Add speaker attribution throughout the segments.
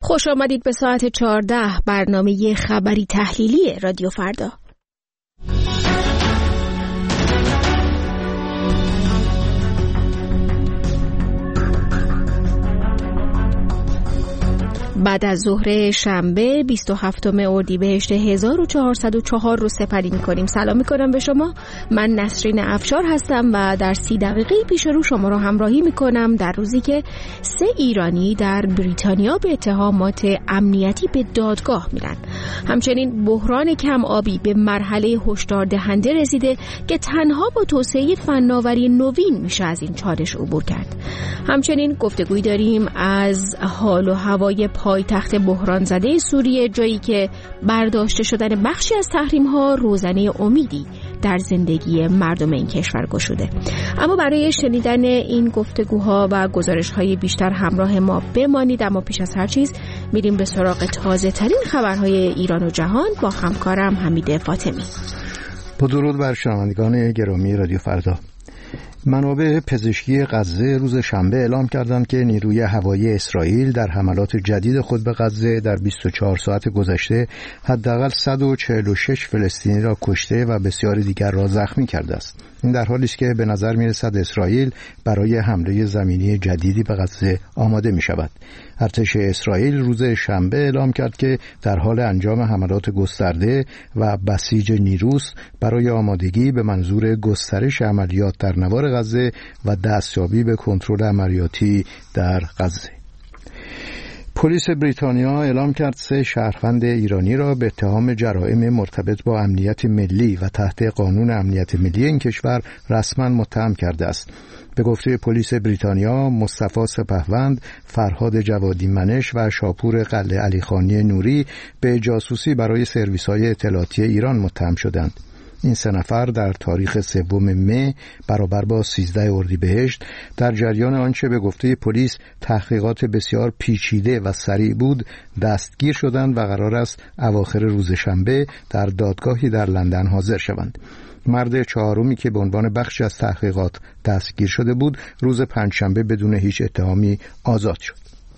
Speaker 1: خوش آمدید به ساعت 14 برنامه خبری تحلیلی رادیو فردا. بعد از ظهر شنبه 27 اردیبهشت 1404 رو سپری می‌کنیم. سلام می‌کنم به شما. من نسرین افشار هستم و در 30 دقیقه پیش رو شما رو همراهی می‌کنم در روزی که 3 ایرانی در بریتانیا به اتهامات امنیتی به دادگاه میرن. همچنین بحران کم آبی به مرحله هشدار دهنده رسیده که تنها با توسعه فناوری نوین میشه از این چالش عبور کرد. همچنین گفتگوی داریم از حال و هوای پایتخت بحران زده سوریه، جایی که برداشته شدن بخشی از تحریم‌ها روزنه امیدی در زندگی مردم این کشور گشوده. اما برای شنیدن این گفتگوها و گزارش‌های بیشتر همراه ما بمانید. اما پیش از هر چیز میریم به سراغ تازه‌ترین خبرهای ایران و جهان با همکارم حمید فاطمی.
Speaker 2: با درود بر شنوندگان گرامی رادیو فردا. منابع پزشکی غزه روز شنبه اعلام کردند که نیروی هوایی اسرائیل در حملات جدید خود به غزه در 24 ساعت گذشته حداقل 146 فلسطینی را کشته و بسیاری دیگر را زخمی کرده است. این در حالی است که به نظر می‌رسد اسرائیل برای حمله زمینی جدیدی به غزه آماده می‌شود. ارتش اسرائیل روز شنبه اعلام کرد که در حال انجام حملات گسترده و بسیج نیروز برای آمادگی به منظور گسترش عملیات در نوار غزه و دستیابی به کنترل عملیاتی در غزه. پلیس بریتانیا اعلام کرد 3 شهروند ایرانی را به اتهام جرائم مرتبط با امنیت ملی و تحت قانون امنیت ملی این کشور رسما متهم کرده است. به گفته پلیس بریتانیا، مصطفی سپهوند، فرهاد جوادی منش و شاپور قلعه علیخانی نوری به جاسوسی برای سرویس‌های اطلاعاتی ایران متهم شدند. این 3 نفر در تاریخ 3 مه برابر با 13 اردیبهشت در جریان آنچه به گفته پلیس تحقیقات بسیار پیچیده و سریع بود دستگیر شدند و قرار است اواخر روز شنبه در دادگاهی در لندن حاضر شوند. مرد 4می که به عنوان بخشی از تحقیقات دستگیر شده بود روز پنجشنبه بدون هیچ اتهامی آزاد شد.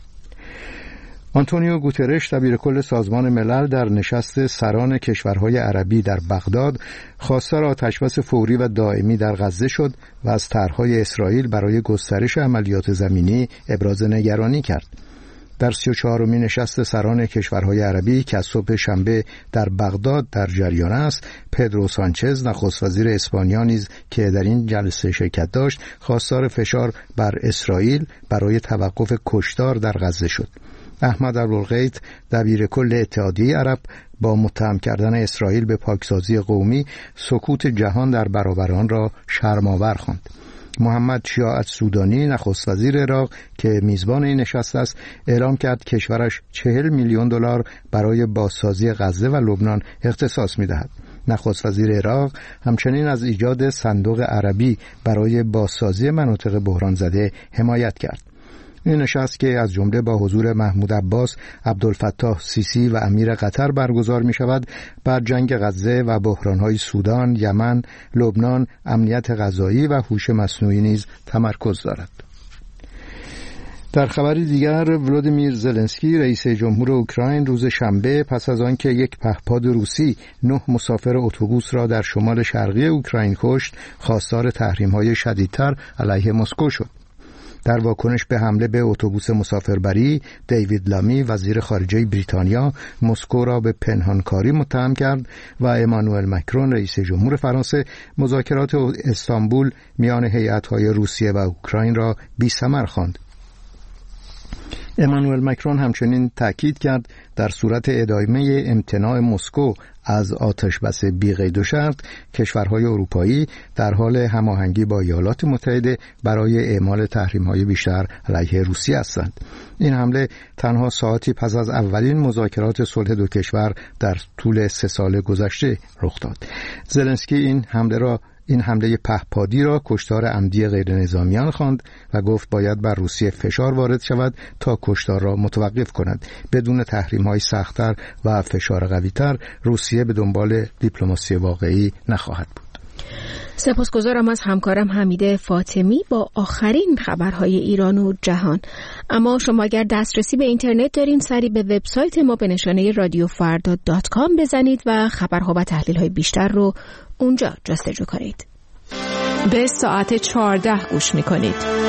Speaker 2: آنتونیو گوترش دبیر کل سازمان ملل در نشست سران کشورهای عربی در بغداد خواستار آتشبس فوری و دائمی در غزه شد و از طرح‌های اسرائیل برای گسترش عملیات زمینی ابراز نگرانی کرد. در 34مین نشست سران کشورهای عربی که از صبح شنبه در بغداد در جریان است، پدرو سانچز نخست وزیر اسپانیا نیز که در این جلسه شرکت داشت خواستار فشار بر اسرائیل برای توقف کشتار در غزه شد. احمد ابوالغیث دبیر کل اتحادیه عرب با متهم کردن اسرائیل به پاکسازی قومی سکوت جهان در برابر آن را شرم‌آور خواند. محمد شیاع السودانی نخست وزیر عراق که میزبان این نشست است اعلام کرد کشورش 40 میلیون دلار برای بازسازی غزه و لبنان اختصاص می‌دهد. نخست وزیر عراق همچنین از ایجاد صندوق عربی برای بازسازی مناطق بحران زده حمایت کرد. این نشست که از جمله با حضور محمود عباس، عبدالفتاح سیسی و امیر قطر برگزار می شود، بر جنگ غزه و بحران‌های سودان، یمن، لبنان، امنیت غذایی و هوش مصنوعی نیز تمرکز دارد. در خبری دیگر، ولودیمیر زلنسکی رئیس جمهور اوکراین روز شنبه پس از آنکه یک پهپاد روسی 9 مسافر اتوبوس را در شمال شرقی اوکراین کشت، خواستار تحریم‌های شدیدتر علیه مسکو شد. در واکنش به حمله به اتوبوس مسافربری، دیوید لامی وزیر خارجه بریتانیا مسکو را به پنهانکاری متهم کرد و امانوئل مکرون رئیس جمهور فرانسه مذاکرات استانبول میان هیئت‌های روسیه و اوکراین را بی‌ثمر خواند. امانوئل مکرون همچنین تاکید کرد در صورت ادامه امتناع مسکو از آتشبس بی‌قید و شرط، کشورهای اروپایی در حال هماهنگی با ایالات متحده برای اعمال تحریم‌های بیشتر علیه روسیه هستند. این حمله تنها ساعتی پس از اولین مذاکرات صلح دو کشور در طول 3 سال گذشته رخ داد. زلنسکی این حمله پهپادی را کشتار عمدی غیر نظامیان خواند و گفت باید بر روسیه فشار وارد شود تا کشتار را متوقف کند. بدون تحریم‌های سخت‌تر و فشار قوی‌تر روسیه به دنبال دیپلماسی واقعی نخواهد بود.
Speaker 1: سپاسگزارم از همکارم حمیده فاطمی با آخرین خبرهای ایران و جهان. اما شما اگر دسترسی به اینترنت دارین، سری به وبسایت ما به نشانه radiofarda.com بزنید و خبرها و تحلیل‌های بیشتر رو اونجا جستجو کنید. به ساعت 14 گوش می‌کنید.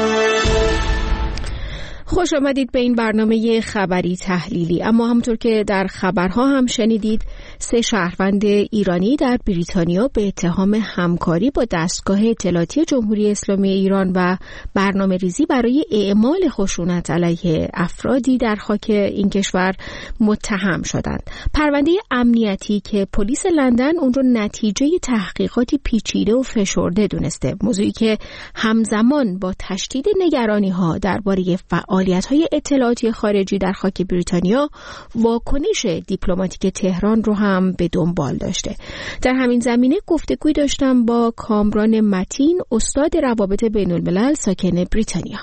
Speaker 1: خوش آمدید به این برنامه خبری تحلیلی. اما همونطور که در خبرها هم شنیدید، 3 شهروند ایرانی در بریتانیا به اتهام همکاری با دستگاه اطلاعاتی جمهوری اسلامی ایران و برنامه ریزی برای اعمال خشونت علیه افرادی در خاک این کشور متهم شدند. پرونده امنیتی که پلیس لندن اون رو نتیجه تحقیقاتی پیچیده و فشرده دونسته، موضوعی که همزمان با تشدید نگرانی‌ها درباره فعالیت‌های اطلاعاتی خارجی در خاک بریتانیا، واکنش دیپلماتیک تهران رو هم به دنبال داشته. در همین زمینه گفتگوی داشتم با کامران متین، استاد روابط بین‌الملل ساکن بریتانیا.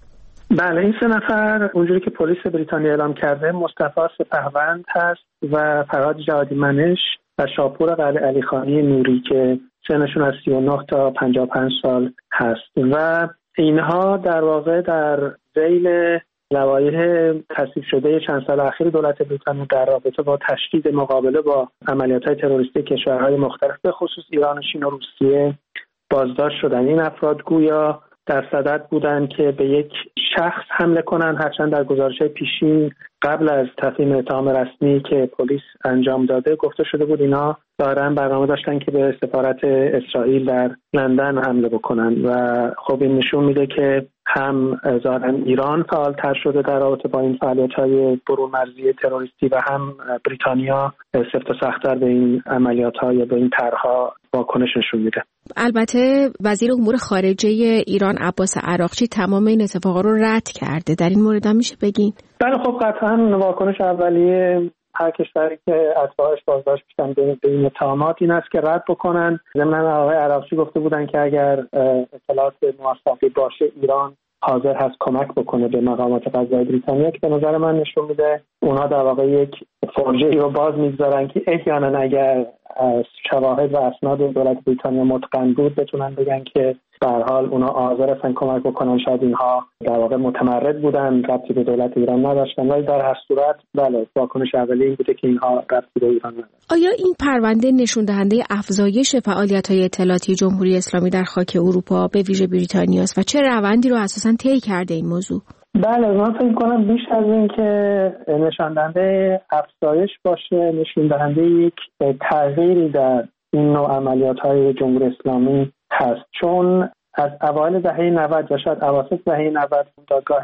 Speaker 3: بله، این 3 نفر اونجوری که پلیس بریتانیا اعلام کرده مصطفی سپهوند هست و فرهاد جوادی منش و شاپور قلعه علیخانی نوری که سنشون از 39 تا 55 سال هست و اینها در واقع در ذیل لوایح تصویب شده چند سال اخیر دولت بریتانیا در رابطه با تشدید مقابله با عملیات‌های تروریستی کشورهای مختلف به خصوص ایران، چین و روسیه بازداشت شدن. این افراد گویا در صدد بودند که به یک شخص حمله کنند، هرچند در گزارش‌های پیشین قبل از تفهیم اتهام رسمی که پلیس انجام داده گفته شده بود اینا دارن برنامه داشتن که به سفارت اسرائیل در لندن حمله بکنن و خب این نشون میده که هم ظاهراً ایران فعال‌تر شده در رابطه با این فعالیت‌های برون مرزی تروریستی و هم بریتانیا سفت و سخت‌تر به این عملیات‌ها یا به این طرح‌ها واکنش نشون میده.
Speaker 1: البته وزیر امور خارجه ایران عباس عراقچی تمام این اتفاقا رو رد کرده. در این مورد هم میشه بگین؟
Speaker 3: بله، خب قطعاً واکنش اولیه هر کشوری که اتباعش بازداشت میشن به این اتهامات این است که رد بکنن. ضمن آقای عراقچی گفته بودن که اگر اطلاعات موثقی باشه ایران حاضر هست کمک بکنه به مقامات قضایی بریتانیا، که به نظر من نشون میده اونا در واقع یک فرجه‌ای رو باز میگذارن که احیانا اگر شواهد و اسناد دولت بریتانیا متقن بود بتونن بگن که به هر حال اونا حاضر هستن کمک بکنن. شاید اینها در واقع متمرد بودن، ربطی به دولت ایران نداشتن، ولی در هر صورت بله واکنش اولیه این بوده که اینها ربطی به ایران نداشتن.
Speaker 1: آیا این پرونده نشون دهنده افزایش فعالیت‌های اطلاعاتی جمهوری اسلامی در خاک اروپا به ویژه بریتانیا است و چه روندی رو اساساً طی کرده این موضوع؟
Speaker 3: بله، من فکر کنم بیش از این که نشان دهنده افزایش باشه، نشون دهنده یک تغییری در این نوع عملیات‌های جمهوری اسلامی هست، چون از اوایل دهه 90 یا شاید اواسط دهه 90 دادگاه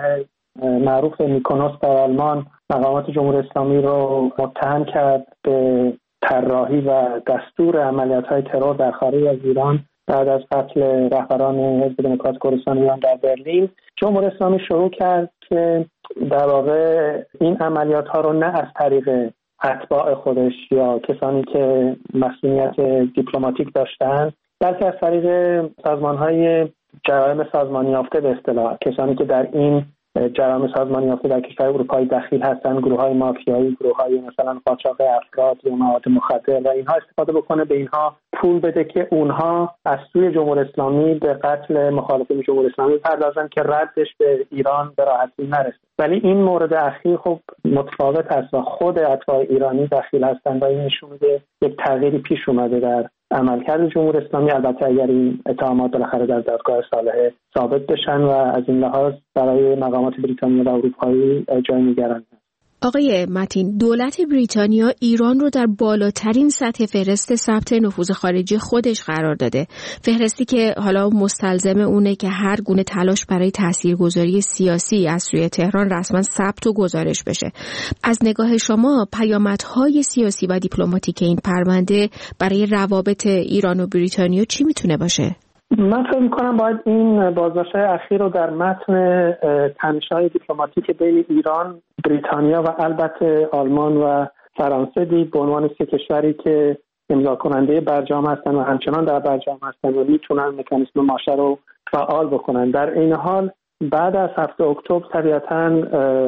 Speaker 3: معروف میکونوس در آلمان مقامات جمهوری اسلامی رو متهم کرد به طراحی و دستور عملیات‌های ترور در خارج از ایران بعد از قتل رهبران حزب دموکرات کردستان ایران در برلین. جمهوری اسلامی شروع کرد که در واقع این عملیات‌ها رو نه از طریق اتباع خودش یا کسانی که مسئولیت دیپلماتیک داشتند، بلکه از طریق سازمان‌های جرایم سازمانی یافته، به اصطلاح کسانی که در این جرایم سازمانی یافته در کشور اروپایی دخیل هستند، گروه‌های مافیایی، گروه‌های مثلا قاچاق افراد یا مواد مخدر و اینها استفاده بکنه، به اینها پول بده که اونها از سوی جمهوری اسلامی به قتل مخالفین جمهوری اسلامی پردازن که ردش به ایران به راحتی نرسه. ولی این مورد اخیر خب متفاوت است و خود اتباع ایرانی دخیل هستند و این نشون میده یک تغییری پیش اومده در عملکرد جمهوری اسلامی. البته اگر این اتهامات بالاخره در دادگاه صالحه ثابت بشن و از این لحاظ برای مقامات بریتانیا و اروپایی جای نگرانی است.
Speaker 1: آقای متین، دولت بریتانیا ایران رو در بالاترین سطح فهرست ثبت نفوذ خارجی خودش قرار داده. فهرستی که حالا مستلزم اونه که هر گونه تلاش برای تاثیرگذاری سیاسی از سوی تهران رسما ثبت و گزارش بشه. از نگاه شما پیامدهای سیاسی و دیپلماتیک این پرونده برای روابط ایران و بریتانیا چی میتونه باشه؟
Speaker 3: من فکر می‌کنم باید این بازداشت‌های اخیر رو در متن تنش‌های دیپلماتیک بین ایران، بریتانیا و البته آلمان و فرانسه دید به عنوان 3 کشوری که امضا کننده برجام هستن و همچنان در برجام هستن و میتونن مکانیسم ماشه رو فعال بکنن. در این حال بعد از 7 اکتبر طبیعتاً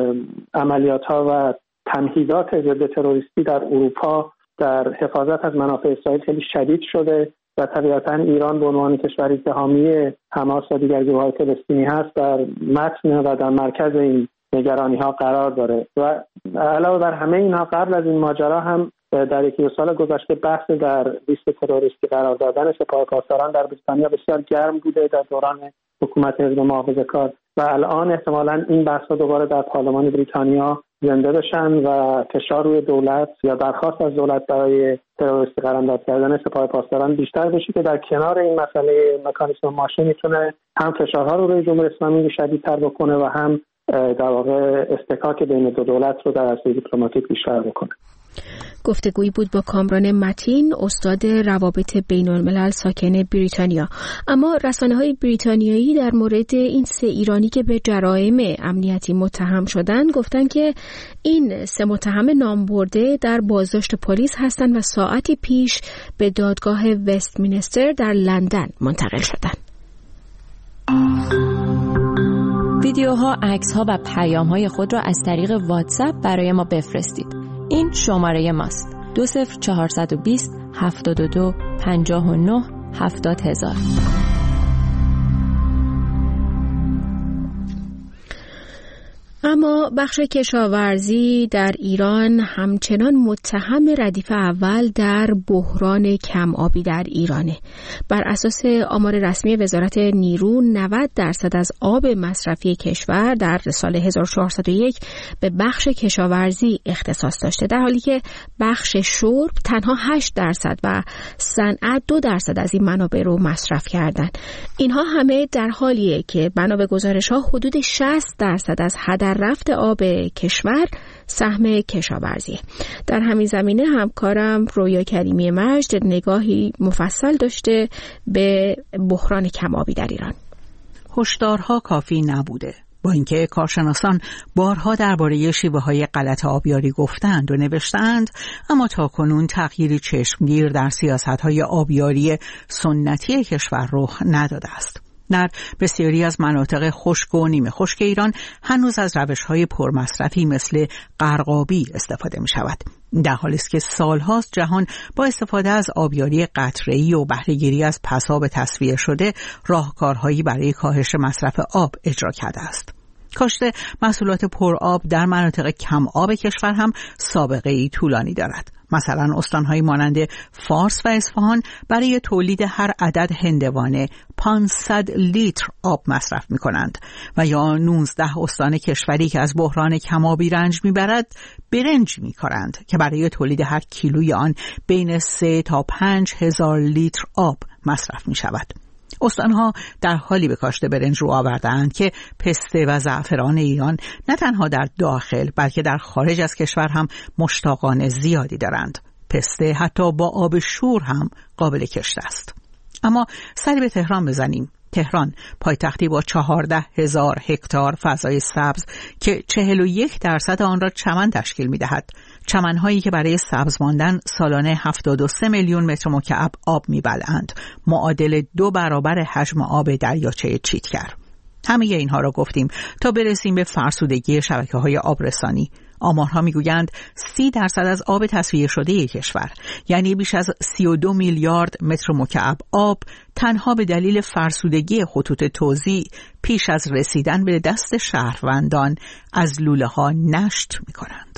Speaker 3: عملیات‌ها و تمهیدات ضد تروریستی در اروپا در حفاظت از منافع اسرائیل خیلی شدید شده و طبیعتا ایران به عنوان کشوری که حامی حماس و دیگر گروه‌های فلسطینی هست در متن و در مرکز این نگرانی‌ها قرار داره. و علاوه بر همه اینها قبل از این ماجرا هم در یکی دو سال گذشته بحث در لیست تروریستی قرار دادن سپاه پاسداران در بریتانیا بسیار گرم بوده در دوران حکومت حزب محافظه‌کار و الان احتمالاً این بحث‌ها دوباره در پارلمان بریتانیا زنده بشن و فشار روی دولت یا درخواست از دولت برای تروریستی قرارداد کردن سپاه پاسداران بیشتر بشه که در کنار این مسئله مکانیسم ماشه میتونه هم فشارها رو روی جمهوری اسلامی شدیدتر بکنه و هم در واقع اصطکاک بین دو دولت رو در عرصه دیپلماتیک بیشتر بکنه.
Speaker 1: گفتگویی بود با کامران متین، استاد روابط بین الملل ساکن بریتانیا. اما رسانه‌های بریتانیایی در مورد این 3 ایرانی که به جرایم امنیتی متهم شدن گفتن که این 3 متهم نامبرده در بازداشت پلیس هستند و ساعتی پیش به دادگاه وستمینستر در لندن منتقل شدند.
Speaker 4: ویدیوها، عکس‌ها و پیام‌های خود را از طریق واتساپ برای ما بفرستید. این شماره ماست: 20420 72 59 70000.
Speaker 1: اما بخش کشاورزی در ایران همچنان متهم ردیف اول در بحران کم آبی در ایرانه. بر اساس آمار رسمی وزارت نیرو 90% از آب مصرفی کشور در سال 1401 به بخش کشاورزی اختصاص داشته، در حالی که بخش شرب تنها 8% و صنعت 2% از این منابع رو مصرف کردن. اینها همه در حالیه که بنا به گزارش‌ها حدود 60% از هدر رفت آب کشور سهم کشاورزیه. در همین زمینه همکارم رویا کریمی مجد نگاهی مفصل داشته به بحران کم آبی در ایران.
Speaker 5: هشدارها کافی نبوده. با اینکه کارشناسان بارها درباره شیوه‌های غلط آبیاری گفتند و نوشتند، اما تاکنون تغییری چشمگیر در سیاست‌های آبیاری سنتی کشور رخ نداده است. در بسیاری از مناطق خشک و نیمه خشک ایران هنوز از روش‌های پرمصرفی مثل غرقابی استفاده می‌شود، در حالی است که سال‌هاست جهان با استفاده از آبیاری قطره‌ای و بهره‌گیری از پساب تصفیه شده راهکارهایی برای کاهش مصرف آب اجرا کرده است. کاشت محصولات پرآب در مناطق کم آب کشور هم سابقه‌ای طولانی دارد. مثلا استان‌های مانند فارس و اصفهان برای تولید هر عدد هندوانه 500 لیتر آب مصرف می‌کنند و یا 19 استان کشوری که از بحران کم‌آبی رنج می‌برد برنج می‌کارند که برای تولید هر کیلوی آن بین 3 تا 5 هزار لیتر آب مصرف می‌شود. استانها در حالی به کاشت برنج رو آوردند که پسته و زعفران ایران نه تنها در داخل بلکه در خارج از کشور هم مشتاقان زیادی دارند. پسته حتی با آب شور هم قابل کشت است. اما سری به تهران بزنیم. تهران پایتختی با 14,000 هکتار فضای سبز که 41% آن را چمن تشکیل می‌دهد. چمن‌هایی که برای سبز ماندن سالانه 73 میلیون متر مکعب آب می‌بلعند، معادل 2 برابر حجم آب دریاچه چیتگر. همه اینها را گفتیم تا برسیم به فرسودگی شبکه‌های آبرسانی. آمارها میگویند 30% از آب تصفیه شده کشور، یعنی بیش از 32 میلیارد متر مکعب آب، تنها به دلیل فرسودگی خطوط توزیع پیش از رسیدن به دست شهروندان از لوله‌ها نشت می‌کنند.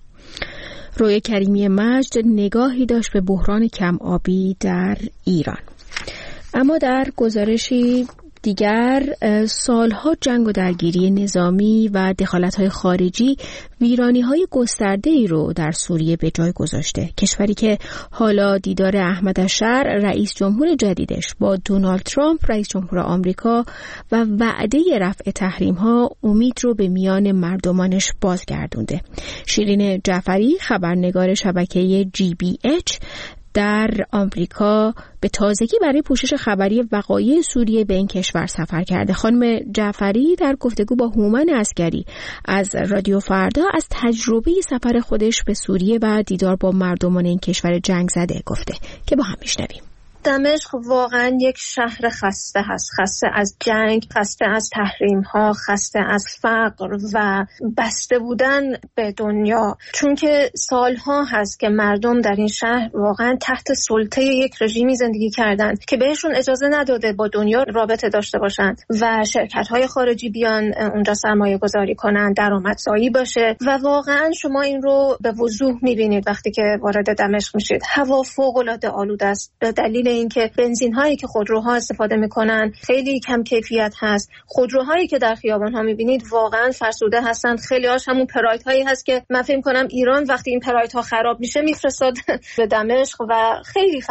Speaker 1: رویا کریمی مجد نگاهی داشت به بحران کم آبی در ایران. اما در گزارشی دیگر، سالها جنگ و درگیری نظامی و دخالت‌های خارجی ویرانی‌های گسترده‌ای رو در سوریه به جای گذاشته. کشوری که حالا دیدار احمد الشر رئیس جمهور جدیدش با دونالد ترامپ رئیس جمهور آمریکا و وعده رفع تحریم‌ها امید رو به میان مردمانش بازگردونده. شیرین جعفری، خبرنگار شبکه GBH در آمریکا، به تازگی برای پوشش خبری وقایع سوریه به این کشور سفر کرده. خانم جعفری در گفتگو با هومن عسکری از رادیو فردا از تجربه سفر خودش به سوریه و دیدار با مردمان این کشور جنگ زده گفته که با هم میشنویم.
Speaker 6: دمشق واقعا یک شهر خسته هست، خسته از جنگ، خسته از تحریم ها، خسته از فقر و بسته بودن به دنیا، چون که سالها هست که مردم در این شهر واقعا تحت سلطه یک رژیمی زندگی کردن که بهشون اجازه نداده با دنیا رابطه داشته باشن و شرکت های خارجی بیان اونجا سرمایه گذاری کنن، درآمدزایی باشه. و واقعا شما این رو به وضوح میبینید وقتی که وارد دمشق میشید. هوا فوق العاده آلوده است به دلیل اینکه بنزین هایی که خودروها استفاده میکنن خیلی کم کیفیت هست. خودروهایی که در خیابان ها میبینید واقعا فرسوده هستن. خیلی هاش همون پراید هایی هست که من فکر کنم ایران وقتی این پراید ها خراب میشه میفرستاد به دمشق و خیلی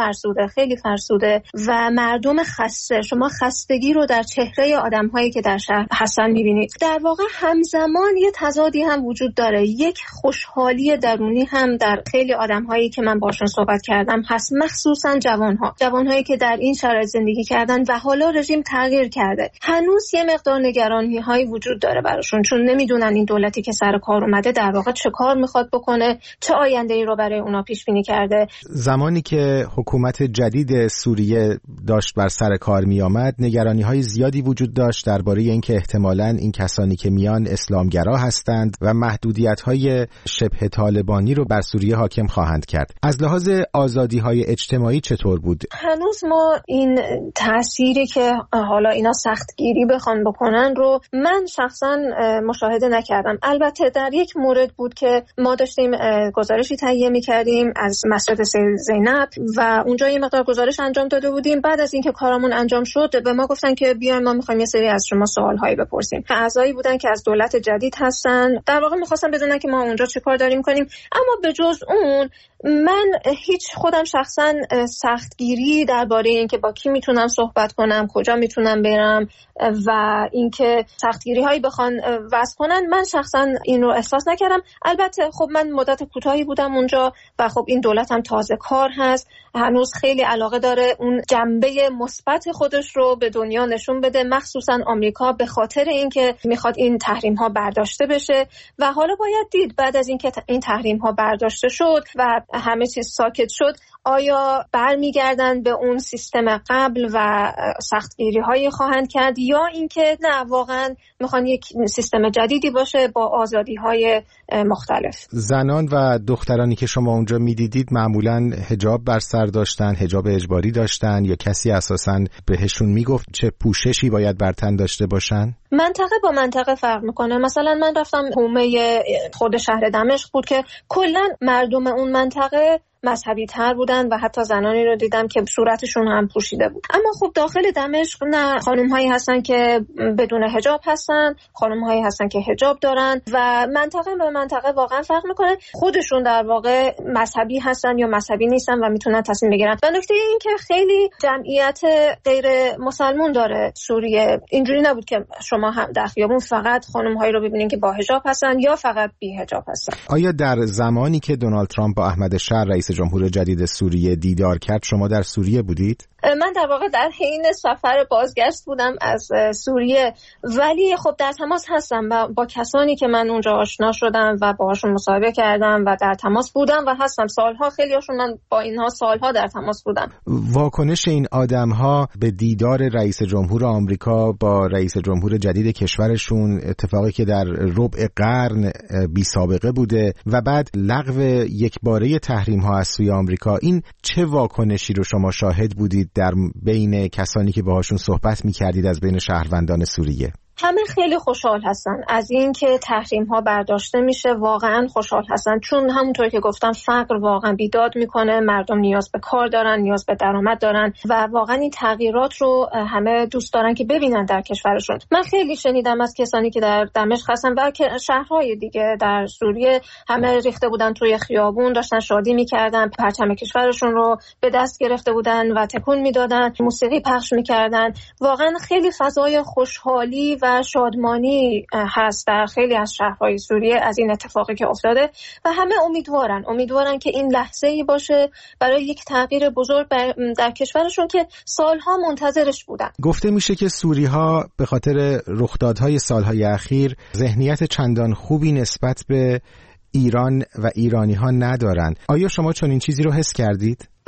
Speaker 6: فرسوده و مردم خسته. شما خستگی رو در چهره آدم هایی که در شهر هستن میبینید. در واقع همزمان یه تضادی هم وجود داره، یک خوشحالی درونی هم در خیلی آدم هایی که من باشون صحبت کردم هست، مخصوصا جوانهایی که در این شرایط زندگی کردن و حالا رژیم تغییر کرده. هنوز یه مقدار نگرانی هایی وجود داره براشون، چون نمیدونن این دولتی که سر کار اومده در واقع چه کار میخواد بکنه، چه آینده‌ای رو برای اونا پیش بینی کرده.
Speaker 7: زمانی که حکومت جدید سوریه داشت بر سر کار می آمد، نگرانی های زیادی وجود داشت درباره اینکه احتمالاً این کسانی که میان اسلامگرا هستند و محدودیت های شبه طالبانی رو بر سوریه حاکم خواهند کرد. از لحاظ آزادی های اجتماعی چطور بود؟
Speaker 6: هنوز ما این تأثیری که حالا اینا سختگیری بخوان بکنن رو من شخصا مشاهده نکردم. البته در یک مورد بود که ما داشتیم گزارشی تهیه می‌کردیم از مسجد زینب و اونجا یه مقدار گزارش انجام داده بودیم. بعد از اینکه کارمون انجام شد به ما گفتن که بیاین ما می‌خوایم یه سری از شما سوال‌هایی بپرسیم. اعضایی بودن که از دولت جدید هستن، در واقع می‌خواستن بدونن که ما اونجا چه کار داریم کنیم. اما به جز اون من هیچ خودم شخصا سختگیری درباره اینکه با کی میتونم صحبت کنم، کجا میتونم برم و اینکه سختگیری هایی بخوان وضع کنن، من شخصا این رو احساس نکردم. البته خب من مدت کوتاهی بودم اونجا و خب این دولت هم تازه کار هست، هنوز خیلی علاقه داره اون جنبه مثبت خودش رو به دنیا نشون بده، مخصوصا آمریکا، به خاطر اینکه میخواد این تحریم ها برداشته بشه و حالا باید دید بعد از اینکه این تحریم ها برداشته شد و همه چیز ساکت شد آیا برمیگردن به اون سیستم قبل و سختگیری هایی خواهند کرد یا اینکه نه واقعا میخوان یک سیستم جدیدی باشه با آزادی های مختلف.
Speaker 7: زنان و دخترانی که شما اونجا میدیدید معمولاً حجاب بر سر داشتن، حجاب اجباری داشتن یا کسی اساساً بهشون میگفت چه پوششی باید بر تن داشته باشن؟
Speaker 6: منطقه با منطقه فرق میکنه. مثلا من رفتم حومه خود شهر دمشق بود که کلا مردم اون منطقه مذهبی تر بودن و حتی زنانی رو دیدم که صورتشون هم پوشیده بود. اما خب داخل دمشق نه، خانم هایی هستن که بدون حجاب هستن، خانم هایی هستن که حجاب دارن و منطقه به منطقه واقعا فرق میکنه. خودشون در واقع مذهبی هستن یا مذهبی نیستن و میتونن تصمیم بگیرن. و نکته این که خیلی جمعیت غیر مسلمون داره سوریه. اینجوری نبود که شما هم در خیابون فقط خانم هایی رو ببینین که با حجاب هستن یا فقط بی حجاب هستن.
Speaker 7: آیا در زمانی که دونالد ترامپ با احمد شهر رئیس جمهور جدید سوریه دیدار کرد شما در سوریه بودید؟
Speaker 6: من در واقع در حین سفر بازگشت بودم از سوریه، ولی خب در تماس هستم با کسانی که من اونجا آشنا شدم و باهاشون مصاحبه کردم و در تماس بودم و هستم. سالها خیلیاشون من با اینها سالها در تماس بودم.
Speaker 7: واکنش این آدم‌ها به دیدار رئیس جمهور آمریکا با رئیس جمهور جدید کشورشون، اتفاقی که در ربع قرن بی سابقه بوده و بعد لغو یکباره تحریم‌ها از سوی آمریکا، این چه واکنشی رو شما شاهد بودید در بین کسانی که باهاشون صحبت می‌کردید از بین شهروندان سوریه؟
Speaker 6: همه خیلی خوشحال هستن از این که تحریم ها برداشته میشه، واقعا خوشحال هستن، چون همونطور که گفتم فقر واقعا بیداد میکنه، مردم نیاز به کار دارن، نیاز به درآمد دارن و واقعا این تغییرات رو همه دوست دارن که ببینن در کشورشون. من خیلی شنیدم از کسانی که در دمشق هستن و شهرهای دیگه در سوریه، همه ریخته بودن توی خیابون، داشتن شادی میکردن، پرچم کشورشون رو به دست گرفته بودن و تکون میدادن، موسیقی پخش میکردن. واقعا خیلی فضای خوشحالی و شادمانی هست در خیلی از شهرهای سوریه از این اتفاقی که افتاده و همه امیدوارن که این لحظه‌ای باشه برای یک تغییر بزرگ در کشورشون که سالها منتظرش بودن.
Speaker 7: گفته میشه که سوری‌ها به خاطر رخدادهای سالهای اخیر ذهنیت چندان خوبی نسبت به ایران و ایرانی‌ها ندارن. آیا شما چنین چیزی رو حس کردید؟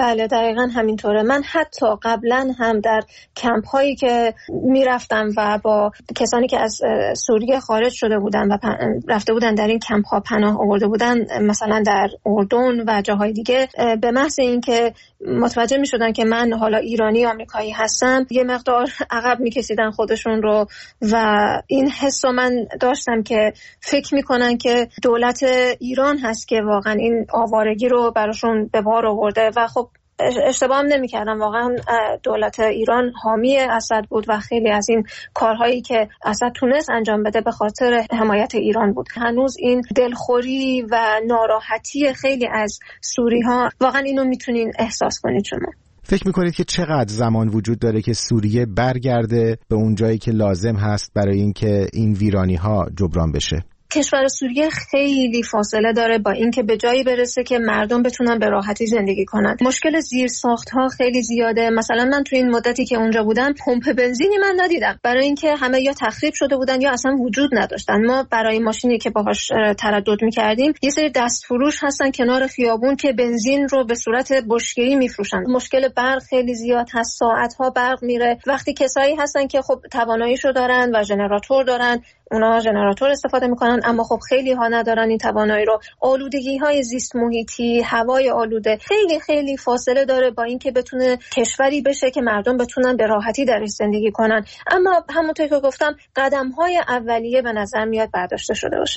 Speaker 6: بله دقیقاً همینطوره. من حتی قبلا هم در کمپ هایی که میرفتم و با کسانی که از سوریه خارج شده بودن و رفته بودن در این کمپ ها پناه آورده بودن، مثلا در اردن و جاهای دیگه، به محض اینکه متوجه میشدن که من حالا ایرانی آمریکایی هستم، یه مقدار عقب میکشیدن خودشون رو و این حس رو من داشتم که فکر میکنن که دولت ایران هست که واقعا این آوارگی رو براشون به بار آورده و خب اشتباه هم نمی‌کردم. واقعا دولت ایران حامی اسد بود و خیلی از این کارهایی که اسد تونست انجام بده به خاطر حمایت ایران بود. هنوز این دلخوری و ناراحتی خیلی از سوری‌ها، واقعا اینو میتونین احساس کنید شما.
Speaker 7: فکر میکنید که چقدر زمان وجود داره که سوریه برگرده به اون جایی که لازم هست برای اینکه این ویرانی‌ها جبران بشه؟
Speaker 6: کشور سوریه خیلی فاصله داره با اینکه به جایی برسه که مردم بتونن به راحتی زندگی کنن. مشکل زیرساخت‌ها خیلی زیاده. مثلا من تو این مدتی که اونجا بودم پمپ بنزینی من ندیدم، برای اینکه همه یا تخریب شده بودن یا اصلا وجود نداشتن. ما برای ماشینی که باهاش تردد می‌کردیم یه سری دستفروش هستن کنار خیابون که بنزین رو به صورت بشکه‌ای میفروشن. مشکل برق خیلی زیاد هست، ساعت‌ها برق میره. وقتی کسایی هستن که خب تواناییشو دارن و ژنراتور دارن، اونا ژنراتور استفاده میکنن، اما خب خیلی ها ندارن این توانایی رو. آلودگی های زیست محیطی، هوای آلوده خیلی خیلی فاصله داره با اینکه بتونه کشوری بشه که مردم بتونن به راحتی درش زندگی کنن. اما همونطور که گفتم قدم های اولیه به نظر میاد برداشته شده باشه.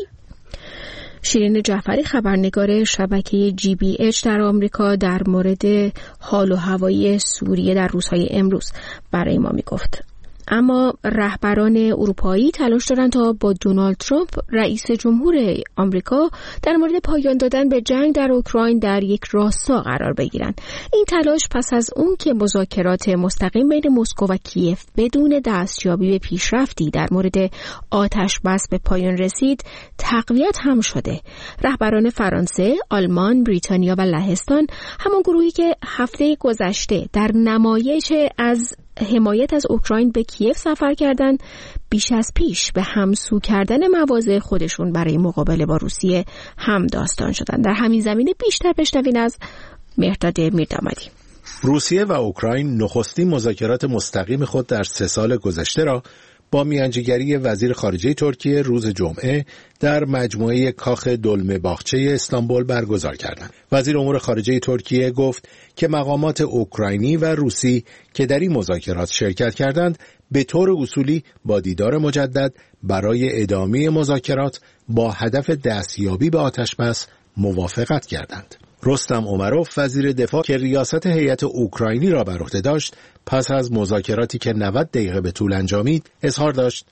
Speaker 1: شیرین جعفری خبرنگار شبکه GBH در آمریکا در مورد حال و هوایی سوریه در روزهای امروز برای ما میگفت. اما رهبران اروپایی تلاش دارند تا با دونالد ترامپ رئیس جمهور آمریکا در مورد پایان دادن به جنگ در اوکراین در یک راستا قرار بگیرند. این تلاش پس از اون که مذاکرات مستقیم بین مسکو و کیف بدون دستیابی به پیشرفتی در مورد آتش بس به پایان رسید تقویت هم شده. رهبران فرانسه، آلمان، بریتانیا و لهستان، همان گروهی که هفته گذشته در نمایش از حمایت از اوکراین به کیف سفر کردند، بیش از پیش به همسو کردن مواضع خودشون برای مقابله با روسیه هم داستان شدن. در همین زمینه بیشتر بشنوین از مهرداد میردامادی.
Speaker 8: روسیه و اوکراین نخستین مذاکرات مستقیم خود در 3 سال گذشته را با میانجیگری وزیر خارجه ترکیه روز جمعه در مجموعه کاخ دلمه باغچه استانبول برگزار کردند. وزیر امور خارجه ترکیه گفت که مقامات اوکراینی و روسی که در این مذاکرات شرکت کردند به طور اصولی با دیدار مجدد برای ادامه مذاکرات با هدف دستیابی به آتش‌بس موافقت کردند. رستم امروف وزیر دفاع که ریاست هیئت اوکراینی را بر عهده داشت پس از مذاکراتی که 90 دقیقه به طول انجامید اظهار داشت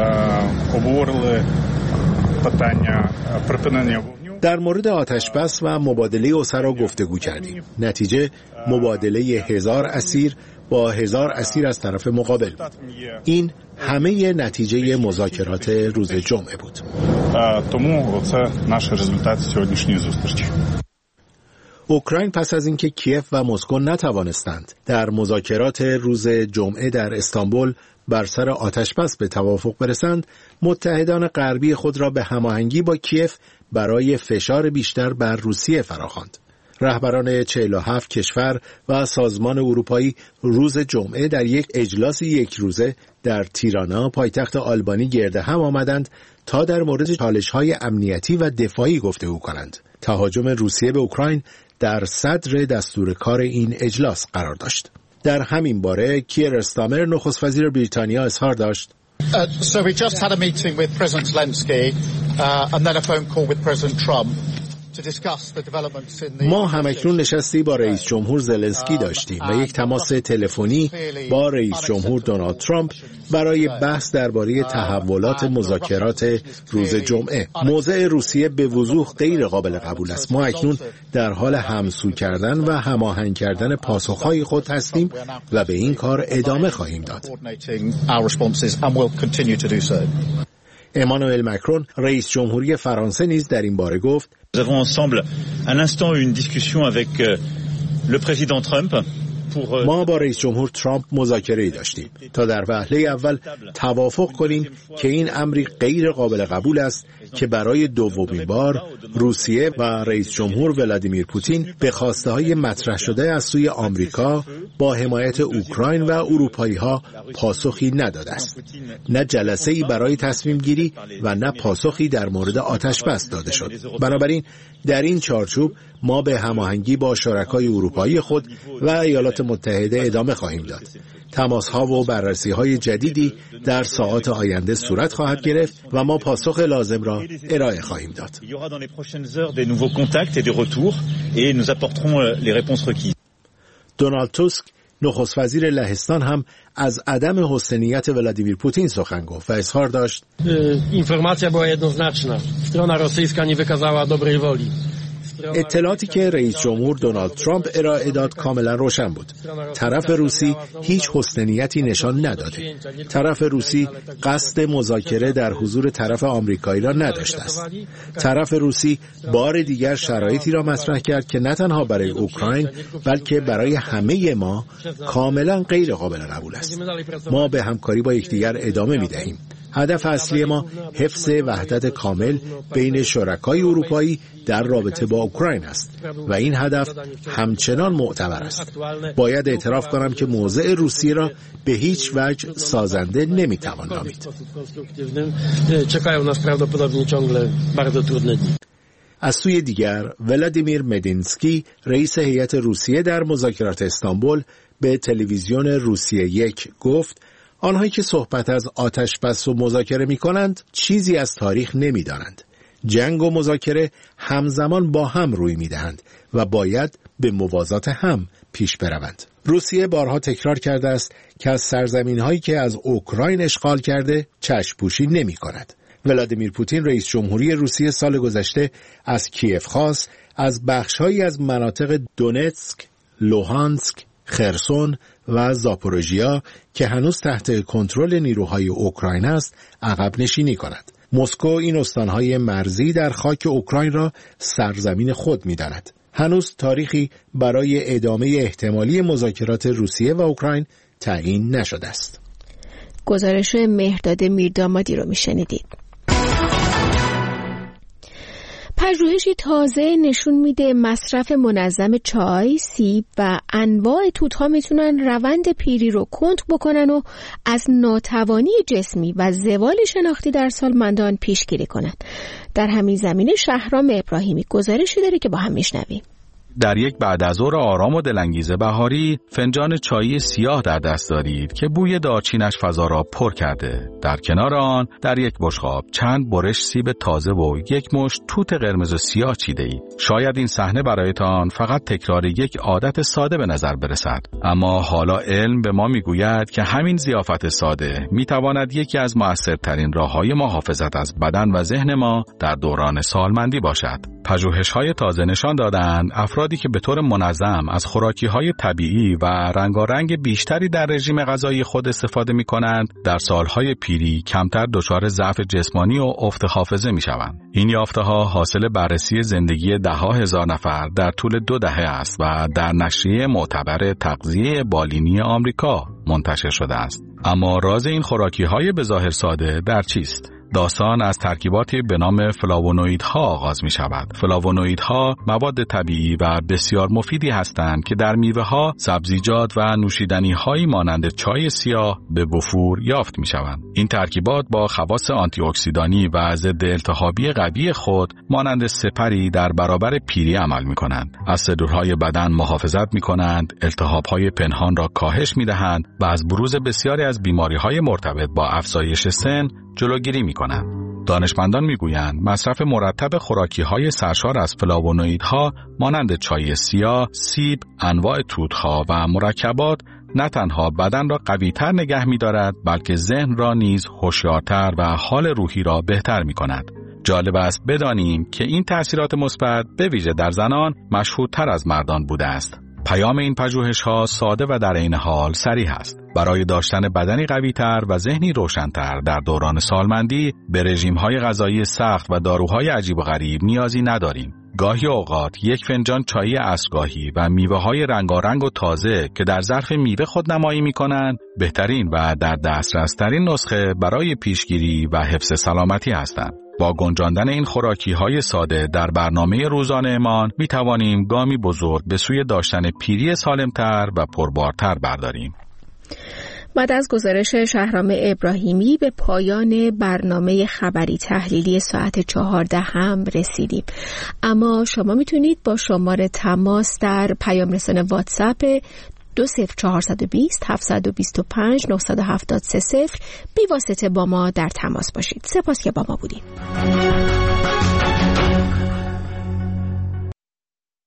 Speaker 8: در مورد آتش‌بس و مبادله اسرا گفتگو کردیم. نتیجه مبادله 1000 اسیر با 1000 اسیر از طرف مقابل بود. این همه نتیجه مذاکرات روز جمعه بود. اوکراین پس از اینکه کیف و مسکو نتوانستند در مذاکرات روز جمعه در استانبول بر سر آتش‌بس به توافق برسند، متحدان غربی خود را به هماهنگی با کیف برای فشار بیشتر بر روسیه فراخواند. رهبران 47 کشور و سازمان اروپایی روز جمعه در یک اجلاس یک روزه در تیرانا پایتخت آلبانی گرد هم آمدند تا در مورد چالش‌های امنیتی و دفاعی گفتگو کنند. تهاجم روسیه به اوکراین در صدر دستور کار این اجلاس قرار داشت. در همین باره کیر استامر نخست وزیر بریتانیا اظهار داشت
Speaker 9: So we just had a meeting with President Zelensky and then a phone call with President Trump.
Speaker 8: ما همکنون نشستی با رئیس جمهور زلنسکی داشتیم و یک تماس تلفنی با رئیس جمهور دونالد ترامپ برای بحث درباره تحولات مذاکرات روز جمعه. موضع روسیه به وضوح غیر قابل قبول است. ما اکنون در حال همسو کردن و هماهنگ کردن پاسخهای خود هستیم و به این کار ادامه خواهیم داد. امانوئل مکرون رئیس جمهوری فرانسه نیز در این باره گفت
Speaker 10: Nous avons ensemble à l'instant eu une discussion avec le président Trump
Speaker 8: ما با رئیس جمهور ترامپ مذاکره‌ای داشتیم تا در وهله اول توافق کنیم که این امری غیر قابل قبول است که برای دومین بار روسیه و رئیس جمهور ولادیمیر پوتین به خواسته‌های مطرح شده از سوی آمریکا با حمایت اوکراین و اروپایی‌ها پاسخی نداده است. نه جلسه‌ای برای تصمیم گیری و نه پاسخی در مورد آتش‌بس داده شد. بنابراین در این چارچوب ما به هماهنگی با شرکای اروپایی خود و ایالات متحده ادامه خواهیم داد. تماس‌ها و بررسی‌های جدیدی در ساعات آینده صورت خواهد گرفت و ما پاسخ لازم را ارائه خواهیم داد. دونالد توسک نخست وزیر لهستان هم از عدم حسن نیت ولادیمیر پوتین سخن گفت و اظهار داشت
Speaker 10: اینفورماسیا była jednoznaczna. Strona rosyjska nie wykazała dobrej woli.
Speaker 8: اطلاعاتی که رئیس جمهور دونالد ترامپ ارائه داد کاملا روشن بود. طرف روسی هیچ حسن نیتی نشان نداده. طرف روسی قصد مذاکره در حضور طرف آمریکایی را نداشته است. طرف روسی بار دیگر شرایطی را مطرح کرد که نه تنها برای اوکراین بلکه برای همه ما کاملا غیر قابل قبول است. ما به همکاری با یکدیگر ادامه می‌دهیم. هدف اصلی ما حفظ وحدت کامل بین شرکای اروپایی در رابطه با اوکراین است و این هدف همچنان معتبر است. باید اعتراف کنم که موضع روسیه را به هیچ وجه سازنده نمیتوان نامید. از سوی دیگر ولادیمیر مدینسکی رئیس هیئت روسیه در مذاکرات استانبول به تلویزیون روسیه 1 گفت آنهایی که صحبت از آتش بس و مذاکره می کنند چیزی از تاریخ نمی دانند. جنگ و مذاکره همزمان با هم روی می دهند و باید به موازات هم پیش بروند. روسیه بارها تکرار کرده است که از سرزمین هایی که از اوکراین اشغال کرده چشم پوشی نمی کند. ولادیمیر پوتین رئیس جمهوری روسیه سال گذشته از کیف خواست از بخش‌هایی از مناطق دونتسک، لوهانسک، خرسون و زاپوروژیا که هنوز تحت کنترل نیروهای اوکراین است عقب نشینی کند. مسکو این استانهای مرزی در خاک اوکراین را سرزمین خود می‌داند. هنوز تاریخی برای ادامه احتمالی مذاکرات روسیه و اوکراین تعیین نشده است.
Speaker 1: گزارش مهرداد میردامادی رو میشنیدید. پژوهشی تازه نشون میده مصرف منظم چای، سیب و انواع توت‌ها میتونن روند پیری رو کند بکنن و از ناتوانی جسمی و زوال شناختی در سالمندان پیشگیری کنن. در همین زمینه شهرام ابراهیمی گزارشی داره که با هم میشنویم.
Speaker 11: در یک بعد از ظهر آرام و دلانگیز بهاری فنجان چای سیاه در دست دارید که بوی دارچینش فضا را پر کرده. در کنار آن در یک بشقاب چند برش سیب تازه و یک مشت توت قرمز و سیاه چیده اید. شاید این صحنه برایتان فقط تکرار یک عادت ساده به نظر برسد، اما حالا علم به ما میگوید که همین ضیافت ساده میتواند یکی از مؤثرترین راههای محافظت از بدن و ذهن ما در دوران سالمندی باشد. پژوهش‌های تازه نشان دادند افرادی که به طور منظم از خوراکی‌های طبیعی و رنگارنگ بیشتری در رژیم غذایی خود استفاده می‌کنند، در سالهای پیری کمتر دچار ضعف جسمانی و افت حافظه می‌شوند. این یافته‌ها حاصل بررسی زندگی ده‌ها هزار نفر در طول 2 دهه است و در نشریه معتبر تغذیه بالینی آمریکا منتشر شده است. اما راز این خوراکی‌های به ظاهر ساده در چیست؟ داستان از ترکیباتی به نام فلاوونوئیدها آغاز می شود. فلاوونوئیدها مواد طبیعی و بسیار مفیدی هستند که در میوه‌ها، سبزیجات و نوشیدنی‌هایی مانند چای سیاه به وفور یافت می شوند. این ترکیبات با خواص آنتی اکسیدانی و ضد التهابی قوی خود مانند سپری در برابر پیری عمل می کنند. از سلول‌های بدن محافظت می کنند، التهاب‌های پنهان را کاهش می دهند و از بروز بسیاری از بیماری‌های مرتبط با افزایش سن جلوگیری می‌کنند. دانشمندان می‌گویند مصرف مرتب خوراکی‌های سرشار از فلاوونوئیدها مانند چای سیاه، سیب، انواع توت‌ها و مرکبات نه تنها بدن را قوی‌تر نگه می‌دارد، بلکه ذهن را نیز هوشیارتر و حال روحی را بهتر می‌کند. جالب است بدانیم که این تأثیرات مثبت به ویژه در زنان مشهودتر از مردان بوده است. پیام این پژوهش‌ها ساده و در عین حال صریح است. برای داشتن بدنی قوی‌تر و ذهنی روشن‌تر در دوران سالمندی به رژیم‌های غذایی سخت و داروهای عجیب و غریب نیازی نداریم. گاهی اوقات یک فنجان چای عصرگاهی و میوه‌های رنگارنگ و تازه که در ظرف میوه خودنمایی می‌کنند بهترین و در دسترس‌ترین نسخه برای پیشگیری و حفظ سلامتی هستند. با گنجاندن این خوراکی‌های ساده در برنامه روزانه‌مان می‌توانیم گامی بزرگ به سوی داشتن پیری سالم‌تر و پربارتر برداریم.
Speaker 1: بعد از گزارش شهرام ابراهیمی به پایان برنامه خبری تحلیلی ساعت 14 هم رسیدیم. اما شما میتونید با شماره تماس در پیام رسان واتساپ 20420 725 970 بی واسطه با ما در تماس باشید. سپاس که با ما بودید.